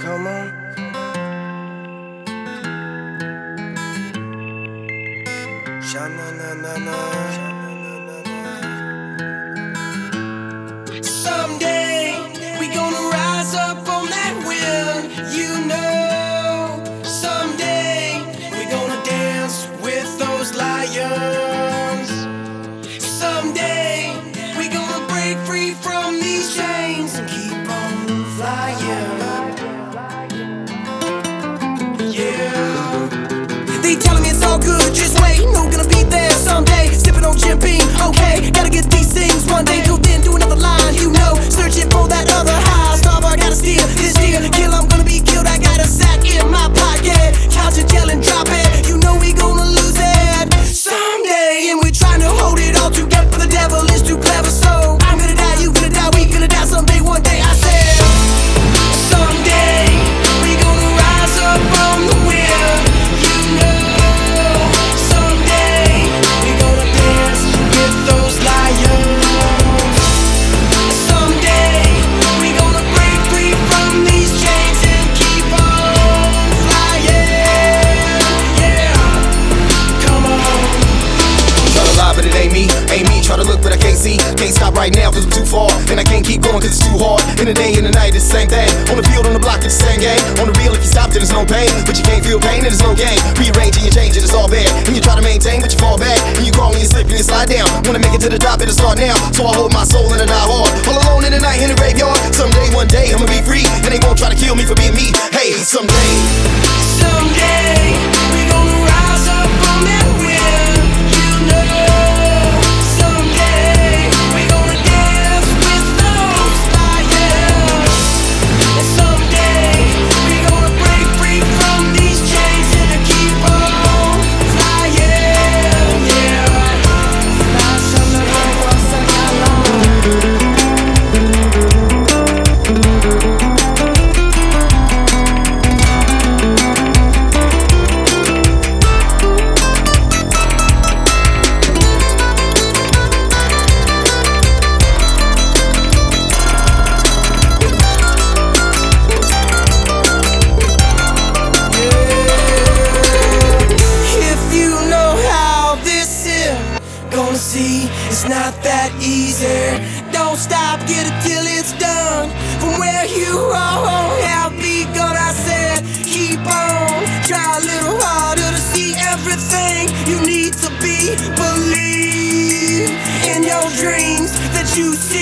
Come on. Sha-na-na-na-na. Someday we gonna rise up on that wheel, you know. Someday we gonna dance with those lions. Someday we gonna break free from these chains and keep on flying. Yeah. They telling me it's all good, just wait, no gonna be there someday. Sipping on Jim Beam, okay, gotta get these things one day. Till then, do another line, you know, searching for that other high. Starbar gotta steal this deal, kill, I'm gonna be killed. I got a sack in my pocket, count it, yell and drop it. You know we gonna lose it someday, and we're trying to hold it all together. But the devil is too clever, so I'm gonna die, you gonna die, we gonna die someday, one day. I said, someday we gonna rise up on the wheel, you know. Someday we gonna dance with those lions. Someday we gonna break free from these chains and keep on flying. Yeah, come on. Try to lie, but it ain't me. Try to look, but I can't see. Can't stop right now, cause I'm too far. And I can't keep going, cause it's too hard. In the day and the night, it's the same thing. On the field, on the block, it's the same game. On the real, if you stop, then there's no pain. But you can't feel pain, then there's no gain. Rearranging and changing, it's all bad. And you try to maintain, but you fall back. And you crawl and you slip and you slide down. Wanna make it to the top, it'll start now. So I hold my soul and I die hard. All alone in the night, in the graveyard. Someday, one day, I'ma be free. And they won't try to kill me for being me. Hey, someday. Someday we gonna rise up on that wheel, you know. Someday we gonna dance with those lions. And someday we gonna break free from these chains and keep on flying. Yeah. Gonna see it's not that easy. Don't stop, get it till it's done. From where you are, have begun. I said, keep on, try a little harder to see everything you need to be. Believe in your dreams that you see.